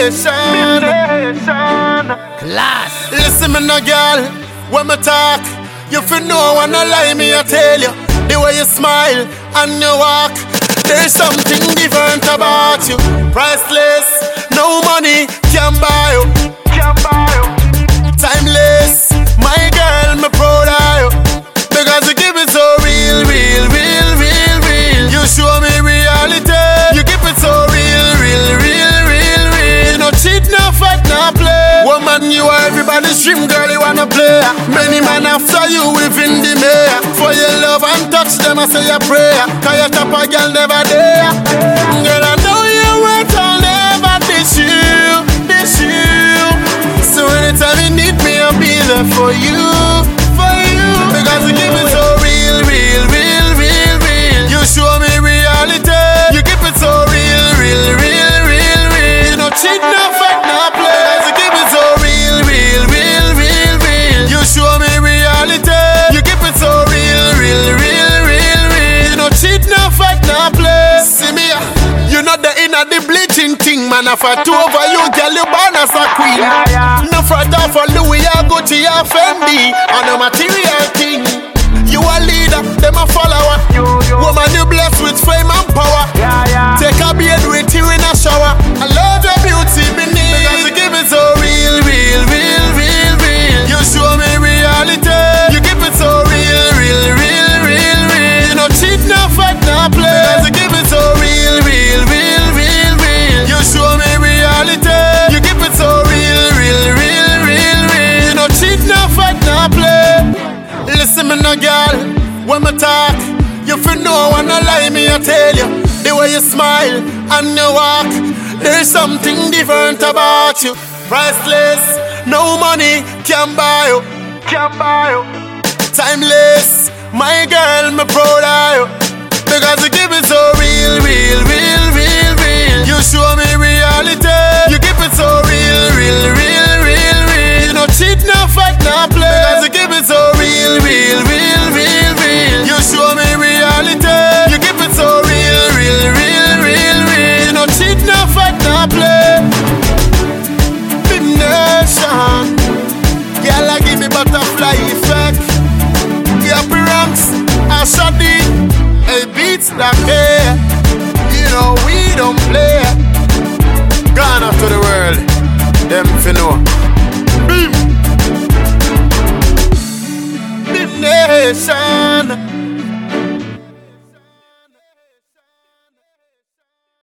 nation. Class. Listen me no girl, when me talk, you feel no one no lie me I tell you. The way you smile and you walk, there's something different about you. Priceless, no money can buy you. Timeless, my girl, me proud of you. Because you give it so real, real, real, real, real. You show me reality. You keep it so real, real, real, real, real. No cheat, no fight, no play. Woman, you are everybody's dream, girl, you wanna play. Many man after you within the mayor. For your love and touch them, I say a prayer. Cause your top a girl never there. Girl, I know you worth all, never dish you, dish you. So anytime you need me, I'll be there for you, for you. Because you keep it so real, real, real, real, real. You show me reality. You keep it so real, real, real, real, real. No cheat, no fight, no play. Because you keep it so real, real, real, real, real. You show me reality. You keep it so real, real, real, real, real. No cheat, no fight, no play. See me, you know the inner the bleaching thing, man. If I two over you, girl, you born as a queen. No front off for Louis, I go to your Fendi. On a material thing. You a leader, them a follower. Woman, you blessed with fame and power. Take a beard with you in a shower. I love your beauty beneath. Because you give it so real, real, real, real, real. You show me reality. You keep it so real, real, real, real, real. No cheat, no fight, no play. Because you give it so real, real, real, real, real. You show me reality. You keep it so real, real, real, real, real. No cheat, no fight, no play. Listen me no girl, when me talk, you feel no one no lie me I tell you. The way you smile and you walk, there's something different about you. Priceless, no money can buy you, can buy you. Timeless, my girl, me proud of you. Because you give it so real, real, real, real, real. You show me reality. You keep it so real, real, real, real, real. No cheat, no fight, no play. Because you give it so real, real, real, real, real. You show me reality. You keep it so real, real, real, real, real. No cheat, no fight, no play. Big nation. Girl, I give me butterfly effect. The appearance, I shot it. Hey, beats that